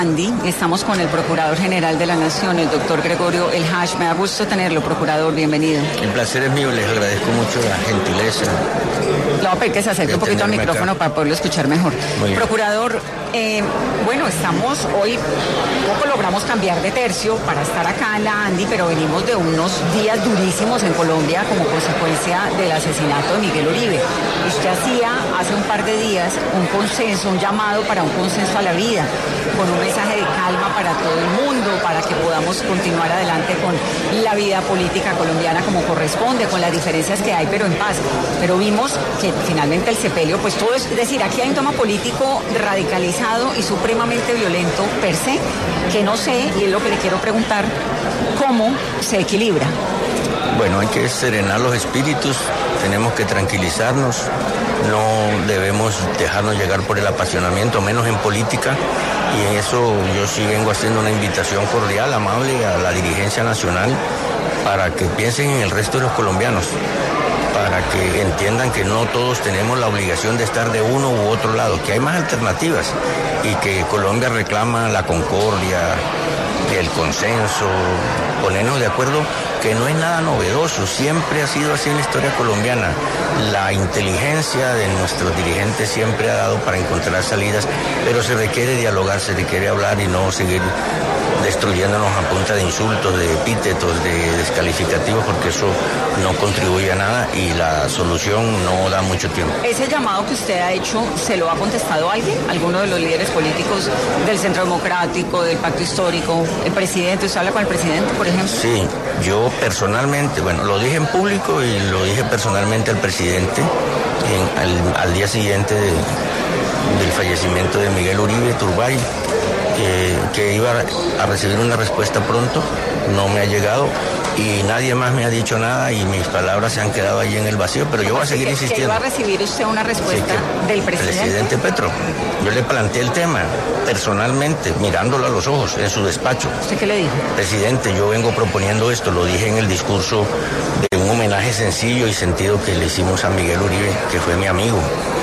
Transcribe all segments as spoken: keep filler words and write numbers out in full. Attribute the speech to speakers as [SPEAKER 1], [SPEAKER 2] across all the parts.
[SPEAKER 1] Andy, estamos con el Procurador General de la Nación, el doctor Gregorio El Haj. Me da gusto tenerlo, Procurador, bienvenido.
[SPEAKER 2] El placer es mío, les agradezco mucho la gentileza.
[SPEAKER 1] Le voy a pedir que se acerque un poquito al micrófono acá para poderlo escuchar mejor. Procurador, eh, bueno, estamos hoy, poco logramos cambiar de tercio para estar acá en la Andy, pero venimos de unos días durísimos en Colombia como consecuencia del asesinato de Miguel Uribe. Usted hacía hace un par de días un consenso, un llamado para un consenso a la vida, con un mensaje de calma para todo el mundo, para que podamos continuar adelante con la vida política colombiana como corresponde, con las diferencias que hay, pero en paz. Pero vimos que finalmente el sepelio, pues todo es, es decir, aquí hay un tema político radicalizado y supremamente violento per se, que no sé, y es lo que le quiero preguntar, ¿cómo se equilibra?
[SPEAKER 2] Bueno, hay que serenar los espíritus, tenemos que tranquilizarnos, no debemos dejarnos llegar por el apasionamiento, menos en política, y en eso yo sí vengo haciendo una invitación cordial, amable a la dirigencia nacional para que piensen en el resto de los colombianos, para que entiendan que no todos tenemos la obligación de estar de uno u otro lado, que hay más alternativas y que Colombia reclama la concordia, el consenso, ponernos de acuerdo, que no es nada novedoso, siempre ha sido así en la historia colombiana. La inteligencia de nuestros dirigentes siempre ha dado para encontrar salidas, pero se requiere dialogar, se requiere hablar y no seguir destruyéndonos a punta de insultos, de epítetos, de descalificativos, porque eso no contribuye a nada y la solución no da mucho tiempo.
[SPEAKER 1] ¿Ese llamado que usted ha hecho, se lo ha contestado alguien? ¿Alguno de los líderes políticos del Centro Democrático, del Pacto Histórico, el presidente? ¿Usted habla con el presidente, por ejemplo?
[SPEAKER 2] Sí, yo personalmente, bueno, lo dije en público y lo dije personalmente al presidente en, al, al día siguiente de, del fallecimiento de Miguel Uribe Turbay, eh, que iba a recibir una respuesta pronto, no me ha llegado y nadie más me ha dicho nada y mis palabras se han quedado ahí en el vacío, pero yo voy a seguir
[SPEAKER 1] que,
[SPEAKER 2] insistiendo.
[SPEAKER 1] ¿Que iba a recibir usted una respuesta sí, del presidente?
[SPEAKER 2] Presidente Petro, yo le planteé el tema personalmente, mirándolo a los ojos, en su despacho.
[SPEAKER 1] ¿Usted qué le dijo?
[SPEAKER 2] Presidente, yo vengo proponiendo esto, lo dije en el discurso de un homenaje sencillo y sentido que le hicimos a Miguel Uribe, que fue mi amigo.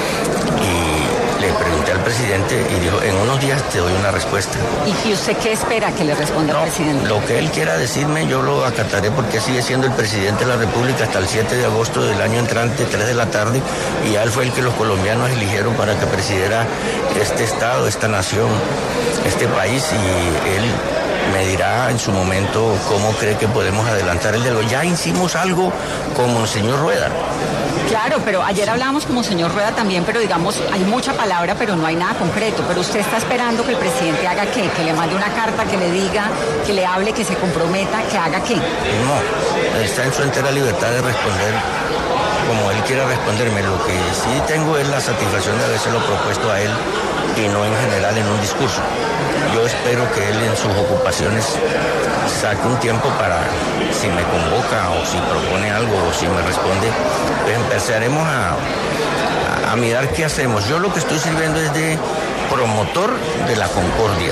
[SPEAKER 2] Y le pregunté al presidente y dijo, en unos días te doy una respuesta.
[SPEAKER 1] ¿Y usted qué espera que le responda
[SPEAKER 2] no,
[SPEAKER 1] al presidente?
[SPEAKER 2] Lo que él quiera decirme yo lo acataré porque sigue siendo el presidente de la República hasta el siete de agosto del año entrante, tres de la tarde, y ya él fue el que los colombianos eligieron para que presidiera este estado, esta nación, este país, y él me dirá en su momento cómo cree que podemos adelantar el diálogo. Ya hicimos algo con Monseñor Rueda.
[SPEAKER 1] Claro, pero ayer hablábamos con Monseñor Rueda también, pero digamos, hay mucha palabra, pero no hay nada concreto. Pero usted está esperando que el presidente haga qué, que le mande una carta, que le diga, que le hable, que se comprometa, que haga qué.
[SPEAKER 2] No, está en su entera libertad de responder como él quiera responderme. Lo que sí tengo es la satisfacción de habérselo propuesto a él y no en general en un discurso. Yo espero que él en sus ocupaciones saque un tiempo para, si me convoca o si propone algo o si me responde, pues empezaremos a, a, a mirar qué hacemos. Yo lo que estoy sirviendo es de promotor de la concordia,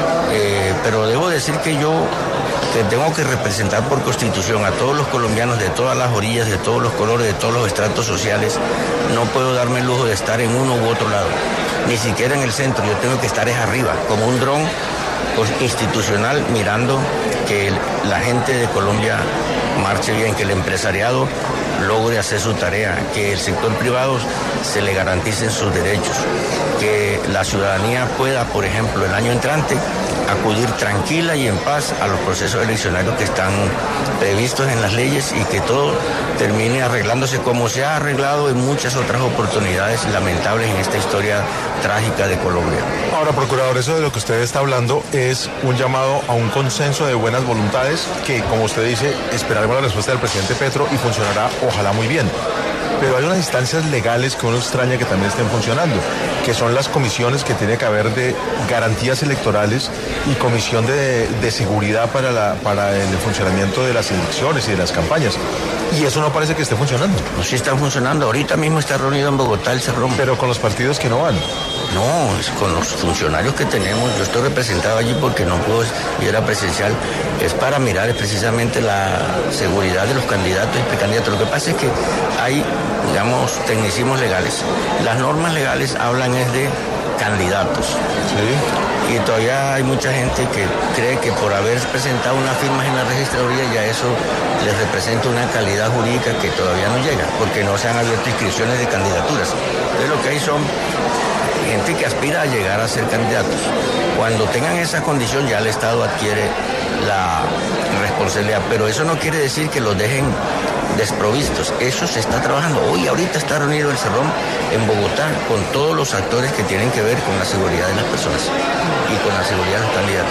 [SPEAKER 2] eh, pero debo decir que yo que tengo que representar por constitución a todos los colombianos de todas las orillas, de todos los colores, de todos los estratos sociales. No puedo darme el lujo de estar en uno u otro lado, ni siquiera en el centro. Yo tengo que estar es arriba, como un dron institucional, mirando que la gente de Colombia marche bien, que el empresariado logre hacer su tarea, que el sector privado se le garanticen sus derechos, que la ciudadanía pueda, por ejemplo, el año entrante acudir tranquila y en paz a los procesos eleccionarios que están previstos en las leyes y que todo termine arreglándose como se ha arreglado en muchas otras oportunidades lamentables en esta historia trágica de Colombia.
[SPEAKER 3] Ahora, procurador, eso de lo que usted está hablando es un llamado a un consenso de buenas voluntades que, como usted dice, esperaremos la respuesta del presidente Petro y funcionará, ojalá, muy bien. Pero hay unas instancias legales que uno extraña que también estén funcionando, que son las comisiones que tiene que haber de garantías electorales y comisión de, de seguridad para, la, para el funcionamiento de las elecciones y de las campañas. Y eso no parece que esté funcionando.
[SPEAKER 2] Pues sí está funcionando. Ahorita mismo está reunido en Bogotá el Cerrón.
[SPEAKER 3] Pero con los partidos que no van.
[SPEAKER 2] No, es con los funcionarios que tenemos. Yo estoy representado allí porque no puedo ir a presencial. Es para mirar precisamente la seguridad de los candidatos y precandidatos. Lo que pasa es que hay, digamos, tecnicismos legales. Las normas legales hablan es de candidatos. Sí. Y todavía hay mucha gente que cree que por haber presentado unas firmas en la registraduría ya eso les representa una calidad jurídica que todavía no llega, porque no se han abierto inscripciones de candidaturas. Entonces lo que hay son gente que aspira a llegar a ser candidatos. Cuando tengan esa condición ya el Estado adquiere la responsabilidad, pero eso no quiere decir que los dejen desprovistos. Eso se está trabajando. Hoy, ahorita está reunido el Cerrón en Bogotá con todos los actores que tienen que ver con la seguridad de las personas y con la seguridad de los candidatos.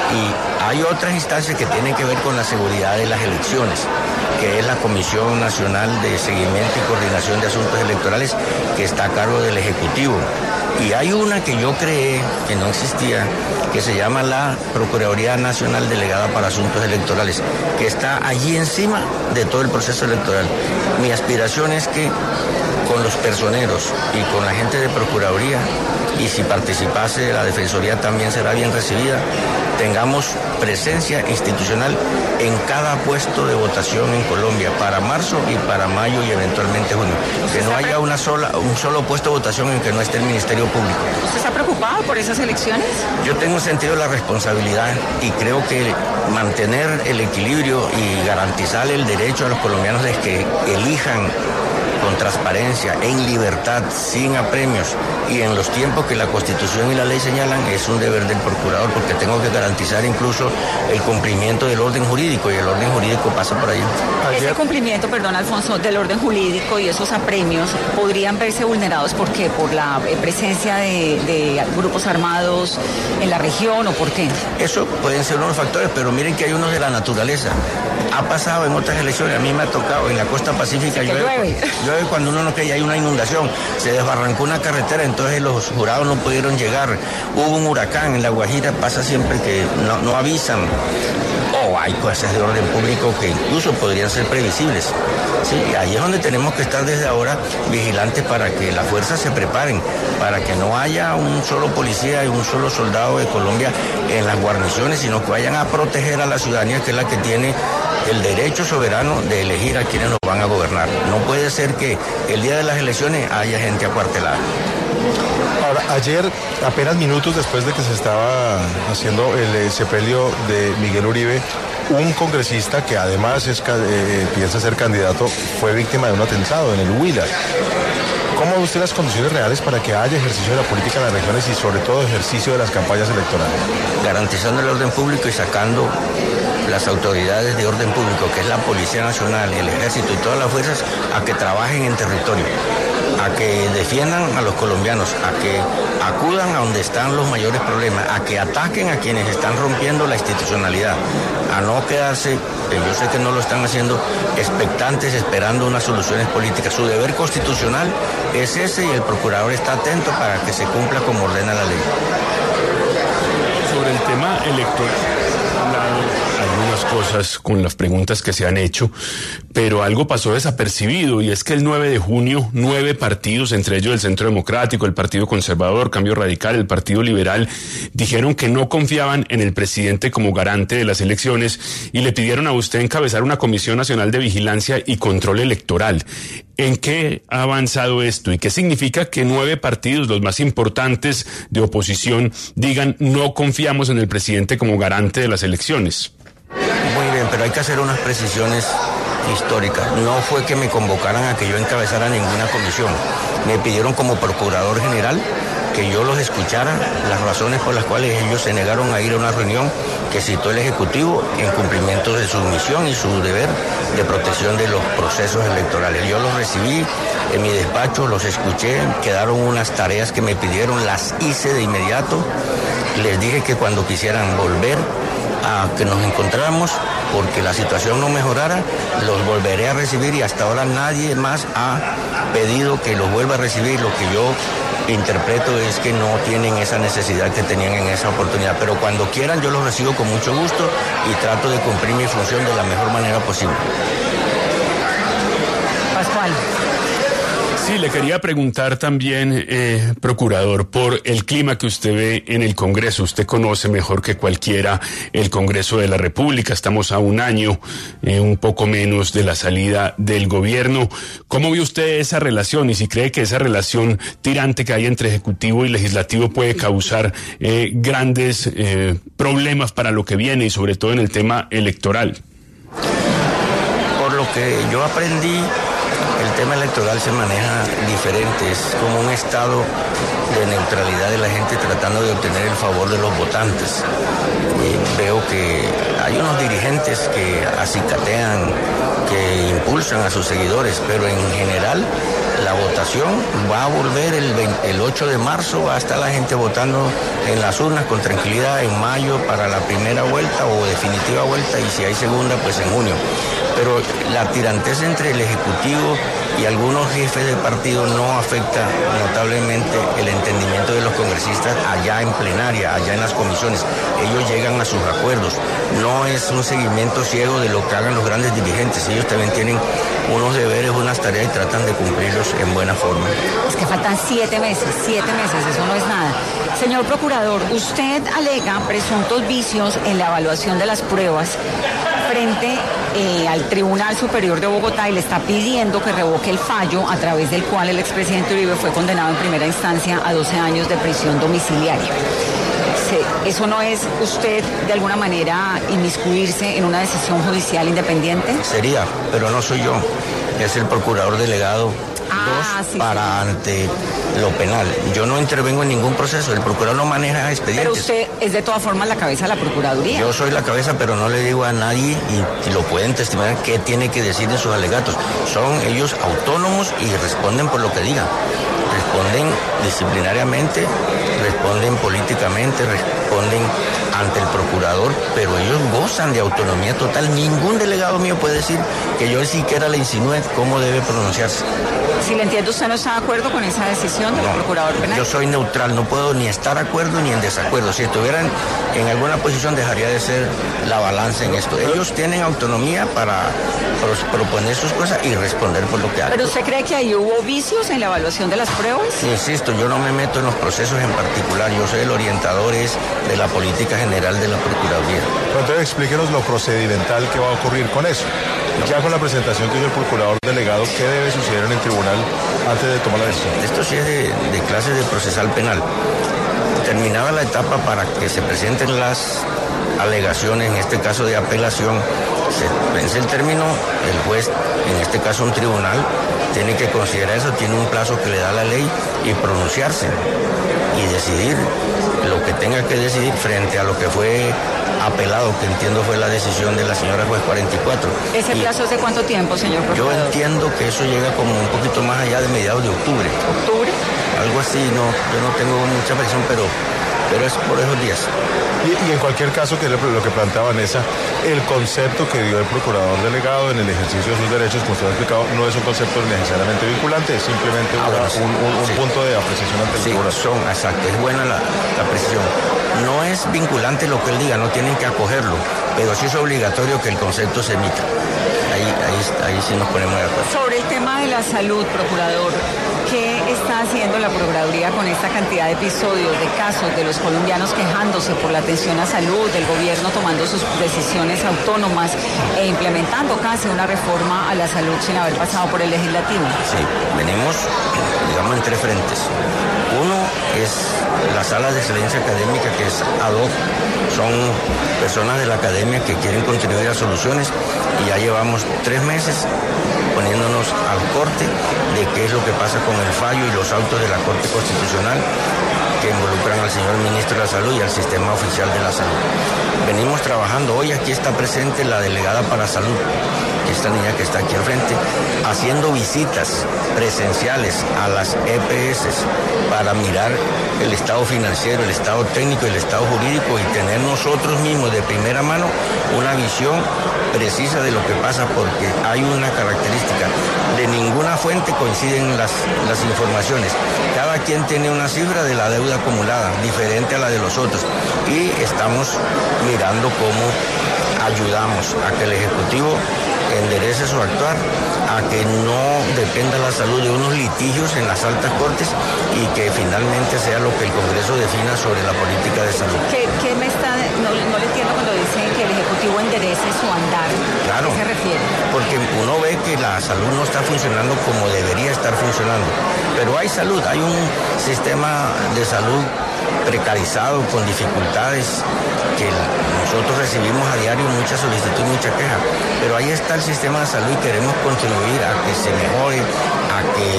[SPEAKER 2] Y hay otras instancias que tienen que ver con la seguridad de las elecciones, que es la Comisión Nacional de Seguimiento y Coordinación de Asuntos Electorales, que está a cargo del Ejecutivo. Y hay una que yo creé, que no existía, que se llama la Procuraduría Nacional Delegada para Asuntos Electorales, que está allí encima de todo el proceso electoral. Mi aspiración es que con los personeros y con la gente de Procuraduría, y si participase la Defensoría también será bien recibida, tengamos presencia institucional en cada puesto de votación en Colombia para marzo y para mayo y eventualmente junio. Que no haya una sola, un solo puesto de votación en que no esté el Ministerio Público.
[SPEAKER 1] ¿Usted está preocupado por esas elecciones?
[SPEAKER 2] Yo tengo sentido de la responsabilidad y creo que mantener el equilibrio y garantizar el derecho a los colombianos de que elijan con transparencia, en libertad, sin apremios y en los tiempos que la Constitución y la ley señalan, es un deber del procurador, porque tengo que garantizar incluso el cumplimiento del orden jurídico, y el orden jurídico pasa por ahí.
[SPEAKER 1] Ese cumplimiento, perdón Alfonso, del orden jurídico y esos apremios podrían verse vulnerados, ¿por qué? ¿Por la presencia de, de grupos armados en la región o por qué?
[SPEAKER 2] Eso pueden ser unos factores, pero miren que hay unos de la naturaleza. Ha pasado en otras elecciones, a mí me ha tocado en la costa pacífica, llueve, llueve. llueve cuando uno no cree, hay una inundación, se desbarrancó una carretera, entonces los jurados no pudieron llegar, hubo un huracán en La Guajira, pasa siempre que no, no avisan, o oh, hay cosas de orden público que incluso podrían ser previsibles. Sí, ahí es donde tenemos que estar desde ahora vigilantes para que las fuerzas se preparen, para que no haya un solo policía y un solo soldado de Colombia en las guarniciones, sino que vayan a proteger a la ciudadanía, que es la que tiene el derecho soberano de elegir a quienes nos van a gobernar. No puede ser que el día de las elecciones haya gente acuartelada.
[SPEAKER 3] Ahora, ayer, apenas minutos después de que se estaba haciendo el sepelio de Miguel Uribe, un congresista que además es, eh, piensa ser candidato fue víctima de un atentado en el Huila. ¿Cómo ve usted las condiciones reales para que haya ejercicio de la política en las regiones y sobre todo ejercicio de las campañas electorales?
[SPEAKER 2] Garantizando el orden público y sacando las autoridades de orden público, que es la Policía Nacional, el Ejército y todas las fuerzas, a que trabajen en territorio, a que defiendan a los colombianos, a que acudan a donde están los mayores problemas, a que ataquen a quienes están rompiendo la institucionalidad, a no quedarse, yo sé que no lo están haciendo, expectantes esperando unas soluciones políticas. Su deber constitucional es ese y el procurador está atento para que se cumpla como ordena la ley.
[SPEAKER 4] Sobre el tema electoral, algunas cosas con las preguntas que se han hecho, pero algo pasó desapercibido, y es que el nueve de junio, nueve partidos, entre ellos el Centro Democrático, el Partido Conservador, Cambio Radical, el Partido Liberal, dijeron que no confiaban en el presidente como garante de las elecciones y le pidieron a usted encabezar una Comisión Nacional de Vigilancia y Control Electoral. ¿En qué ha avanzado esto y qué significa que nueve partidos, los más importantes de oposición, digan no confiamos en el presidente como garante de las elecciones?
[SPEAKER 2] Muy bien, pero hay que hacer unas precisiones históricas. No fue que me convocaran a que yo encabezara ninguna comisión. Me pidieron como procurador general que yo los escuchara, las razones por las cuales ellos se negaron a ir a una reunión que citó el Ejecutivo en cumplimiento de su misión y su deber de protección de los procesos electorales. Yo los recibí en mi despacho, los escuché, quedaron unas tareas que me pidieron, las hice de inmediato. Les dije que cuando quisieran volver a que nos encontráramos, porque la situación no mejorara, los volveré a recibir, y hasta ahora nadie más ha pedido que los vuelva a recibir. Lo que yo interpreto es que no tienen esa necesidad que tenían en esa oportunidad, pero cuando quieran yo los recibo con mucho gusto y trato de cumplir mi función de la mejor manera posible.
[SPEAKER 1] Pascual.
[SPEAKER 4] Sí, le quería preguntar también, eh, procurador, por el clima que usted ve en el Congreso. Usted conoce mejor que cualquiera el Congreso de la República. Estamos a un año, eh, un poco menos de la salida del gobierno. ¿Cómo ve usted esa relación? Y si cree que esa relación tirante que hay entre Ejecutivo y Legislativo puede causar eh, grandes eh, problemas para lo que viene y sobre todo en el tema electoral.
[SPEAKER 2] Por lo que yo aprendí, el tema electoral se maneja diferente, es como un estado de neutralidad de la gente tratando de obtener el favor de los votantes. Y veo que hay unos dirigentes que acicatean, que impulsan a sus seguidores, pero en general la votación va a volver el, veinte, el ocho de marzo, va a estar la gente votando en las urnas con tranquilidad en mayo para la primera vuelta o definitiva vuelta, y si hay segunda, pues en junio. Pero la tirantez entre el Ejecutivo y algunos jefes de partido no afecta notablemente el entendimiento de los congresistas allá en plenaria, allá en las comisiones. Ellos llegan a sus acuerdos. No es un seguimiento ciego de lo que hagan los grandes dirigentes. Ellos también tienen unos deberes, unas tareas y tratan de cumplirlos en buena forma.
[SPEAKER 1] Es que faltan siete meses, siete meses, eso no es nada. Señor procurador, usted alega presuntos vicios en la evaluación de las pruebas frente eh, al Tribunal Superior de Bogotá y le está pidiendo que revoque el fallo a través del cual el expresidente Uribe fue condenado en primera instancia a doce años de prisión domiciliaria. ¿Eso no es usted de alguna manera inmiscuirse en una decisión judicial independiente?
[SPEAKER 2] Sería, pero no soy yo, es el procurador delegado
[SPEAKER 1] ah,
[SPEAKER 2] dos
[SPEAKER 1] sí,
[SPEAKER 2] para
[SPEAKER 1] sí.
[SPEAKER 2] ante lo penal. Yo no intervengo en ningún proceso, el procurador no maneja expedientes.
[SPEAKER 1] Pero usted es de todas formas la cabeza de la Procuraduría.
[SPEAKER 2] Yo soy la cabeza, pero no le digo a nadie, y, y lo pueden testimoniar, qué tiene que decir en sus alegatos. Son ellos autónomos y responden por lo que digan. Responden disciplinariamente, responden políticamente, responden ante el procurador, pero ellos gozan de autonomía total. Ningún delegado mío puede decir que yo siquiera le insinúe cómo debe pronunciarse.
[SPEAKER 1] Si le entiendo, ¿usted no está de acuerdo con esa decisión del
[SPEAKER 2] no,
[SPEAKER 1] procurador penal?
[SPEAKER 2] Yo soy neutral, no puedo ni estar de acuerdo ni en desacuerdo. Si estuvieran en alguna posición, dejaría de ser la balanza en esto. Ellos tienen autonomía para proponer sus cosas y responder por lo que hacen.
[SPEAKER 1] ¿Pero usted cree que ahí hubo vicios en la evaluación de las pruebas?
[SPEAKER 2] Insisto, yo no me meto en los procesos en particular. Yo soy el orientador es de la política general de la Procuraduría.
[SPEAKER 3] Pero entonces explíquenos lo procedimental que va a ocurrir con eso. Ya con la presentación que hizo el procurador delegado, ¿qué debe suceder en el tribunal antes de tomar la decisión?
[SPEAKER 2] Esto sí es de, de clase de procesal penal. Terminada la etapa para que se presenten las alegaciones, en este caso de apelación, se vence el término, el juez, en este caso un tribunal, tiene que considerar eso, tiene un plazo que le da la ley y pronunciarse y decidir lo que tenga que decidir frente a lo que fue apelado, que entiendo fue la decisión de la señora juez cuarenta y cuatro.
[SPEAKER 1] ¿Ese y plazo es de cuánto tiempo, señor procurador?
[SPEAKER 2] Yo entiendo que eso llega como un poquito más allá de mediados de octubre.
[SPEAKER 1] ¿Octubre?
[SPEAKER 2] Algo así, no, yo no tengo mucha presión, pero, pero es por esos días.
[SPEAKER 3] Y, y en cualquier caso, que es lo que planteaba Vanessa, el concepto que dio el procurador delegado en el ejercicio de sus derechos, como usted ha explicado, no es un concepto necesariamente vinculante, es simplemente ah, una, un, un, un sí. punto de apreciación ante el
[SPEAKER 2] sí,
[SPEAKER 3] tribunal.
[SPEAKER 2] Son, exacto, es buena la, la precisión. No es vinculante lo que él diga, no tienen que acogerlo, pero sí es obligatorio que el concepto se emita. Ahí, ahí, ahí sí nos ponemos de acuerdo.
[SPEAKER 1] Sobre el tema de la salud, procurador, ¿qué está haciendo la Procuraduría con esta cantidad de episodios, de casos de los colombianos quejándose por la atención a salud, del gobierno tomando sus decisiones autónomas e implementando casi una reforma a la salud sin haber pasado por el legislativo?
[SPEAKER 2] Sí, venimos, digamos, en tres frentes. Uno es la sala de excelencia académica, que es ad hoc. Son personas de la academia que quieren contribuir a soluciones y ya llevamos tres meses poniéndonos al corte de qué es lo que pasa con el fallo y los autos de la Corte Constitucional que involucran al señor Ministro de la Salud y al Sistema Oficial de la Salud. Venimos trabajando, hoy aquí está presente la delegada para Salud, esta niña que está aquí al frente, haciendo visitas presenciales a las E P S para mirar el estado financiero, el estado técnico y el estado jurídico y tener nosotros mismos de primera mano una visión precisa de lo que pasa, porque hay una característica, de ninguna fuente coinciden las, las informaciones, cada quien tiene una cifra de la deuda acumulada diferente a la de los otros y estamos mirando cómo ayudamos a que el Ejecutivo enderece su actuar, a que no dependa la salud de unos litigios en las altas cortes y que finalmente sea lo que el Congreso defina sobre la política de salud.
[SPEAKER 1] ¿Qué, qué me está, no, no le entiendo cuando dicen que el Ejecutivo enderece su andar?
[SPEAKER 2] Claro,
[SPEAKER 1] ¿a qué se refiere?
[SPEAKER 2] Porque uno ve que la salud no está funcionando como debería estar funcionando, pero hay salud, hay un sistema de salud precarizado, con dificultades, que nosotros recibimos a diario mucha solicitud y mucha queja, pero ahí está el sistema de salud y queremos contribuir a que se mejore, a que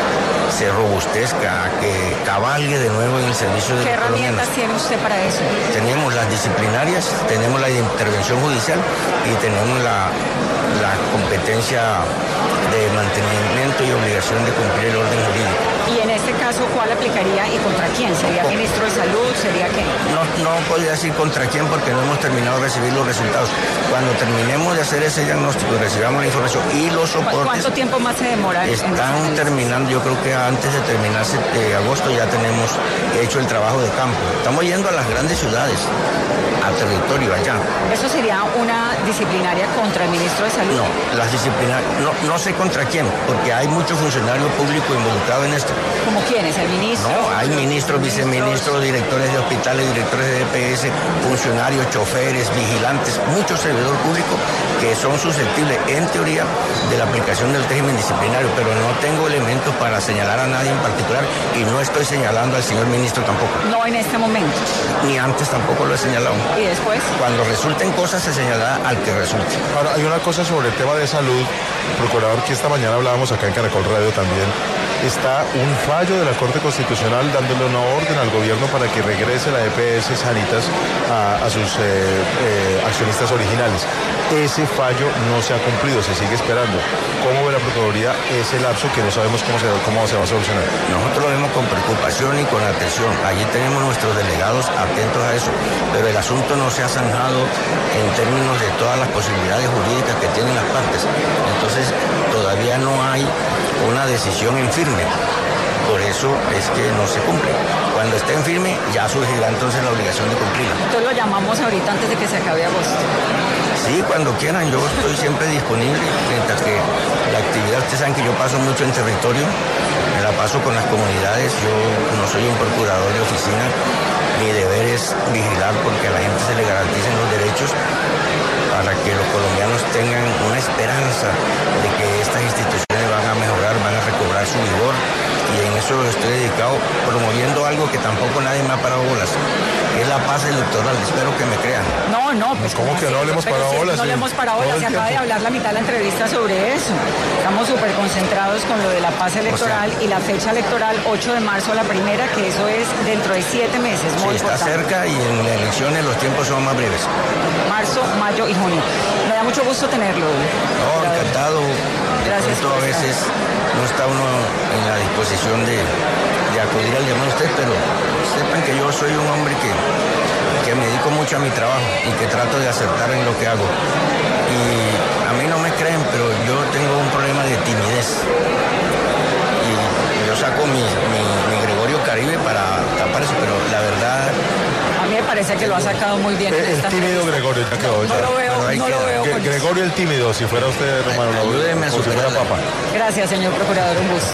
[SPEAKER 2] se robustezca, a que cabalgue de nuevo en el servicio de los colombianos.
[SPEAKER 1] ¿Qué herramientas tiene usted para eso?
[SPEAKER 2] Tenemos las disciplinarias, tenemos la intervención judicial y tenemos la, la competencia de mantenimiento y obligación de cumplir el orden jurídico.
[SPEAKER 1] Y en este caso, ¿cuál aplicaría y contra quién? ¿Sería el ministro de Salud? ¿Sería qué?
[SPEAKER 2] No, no podría decir contra quién porque no hemos terminado de recibir los resultados. Cuando terminemos de hacer ese diagnóstico y recibamos la información y los soportes...
[SPEAKER 1] ¿Cuánto tiempo más se demora?
[SPEAKER 2] Están terminando, yo creo que antes de terminarse de agosto ya tenemos hecho el trabajo de campo. Estamos yendo a las grandes ciudades, al territorio allá.
[SPEAKER 1] ¿Eso sería una disciplinaria contra el ministro de Salud?
[SPEAKER 2] No, las disciplinarias, no, no sé contra quién, porque hay mucho funcionario público involucrado en esto.
[SPEAKER 1] ¿Como quiénes? ¿El ministro?
[SPEAKER 2] No, hay ministros, viceministros, directores de hospitales, directores de E P S, funcionarios, choferes, vigilantes, mucho servidor público que son susceptibles, en teoría, de la aplicación del régimen disciplinario, pero no tengo elementos para señalar a nadie en particular y no estoy señalando al señor ministro tampoco.
[SPEAKER 1] No en este momento.
[SPEAKER 2] Ni antes tampoco lo he señalado.
[SPEAKER 1] ¿Y después?
[SPEAKER 2] Cuando resulten cosas se señalará al que resulte.
[SPEAKER 3] Ahora, hay una cosa sobre el tema de salud, procurador, que esta mañana hablábamos acá en Caracol Radio también. Está un fallo de la Corte Constitucional dándole una orden al gobierno para que regrese la E P S Sanitas a, a sus eh, eh, accionistas originales. Ese fallo no se ha cumplido, se sigue esperando. ¿Cómo ve la Procuraduría ese lapso que no sabemos cómo se, cómo se va a solucionar?
[SPEAKER 2] Nosotros lo vemos con preocupación y con atención. Allí tenemos nuestros delegados atentos a eso, pero el asunto no se ha zanjado en términos de todas las posibilidades jurídicas que tienen las partes. Entonces, todavía no hay una decisión en firme. Por eso es que no se cumple. Cuando esté en firme, ya surgirá entonces la obligación de cumplirla.
[SPEAKER 1] Entonces lo llamamos ahorita antes de que se acabe agosto.
[SPEAKER 2] Sí, cuando quieran, yo estoy siempre disponible, mientras que la actividad, ustedes saben que yo paso mucho en territorio, me la paso con las comunidades, yo no soy un procurador de oficina, mi deber es vigilar porque a la gente se le garanticen los derechos para que los colombianos tengan una esperanza de que estas instituciones van a mejorar, van a recobrar su vigor, y en eso estoy dedicado, promoviendo algo que tampoco nadie me ha parado bolas, es la paz electoral. Espero que me crean.
[SPEAKER 1] No, no, pues
[SPEAKER 3] ¿cómo que no le hemos parado bolas?
[SPEAKER 1] No le hemos parado bolas, se acaba de hablar la mitad de la entrevista sobre eso. Estamos súper concentrados con lo de la paz electoral, o sea, y la fecha electoral, ocho de marzo la primera, que eso es dentro de siete meses.
[SPEAKER 2] Muy sí, importante. Está cerca y en las elecciones los tiempos son más breves.
[SPEAKER 1] Marzo, mayo y junio. Me da mucho gusto tenerlo.
[SPEAKER 2] No, encantado.
[SPEAKER 1] Gracias.
[SPEAKER 2] A veces no está uno en la disposición de, de acudir al llamado a usted, pero sepan que yo soy un hombre que, que me dedico mucho a mi trabajo y que trato de acertar en lo que hago. Y a mí no me creen, pero yo tengo un problema de timidez. Y yo saco mi, mi, mi Gregorio Caribe para tapar eso, pero la verdad...
[SPEAKER 1] A mí me parece que lo ha sacado muy bien.
[SPEAKER 3] El, el tímido Gregorio, ya quedó.
[SPEAKER 1] No, no lo veo, no lo veo.
[SPEAKER 3] Gregorio el tímido, si fuera usted, Romano,
[SPEAKER 2] ayúdeme a superar.
[SPEAKER 3] Papa.
[SPEAKER 1] Gracias, señor procurador, un gusto.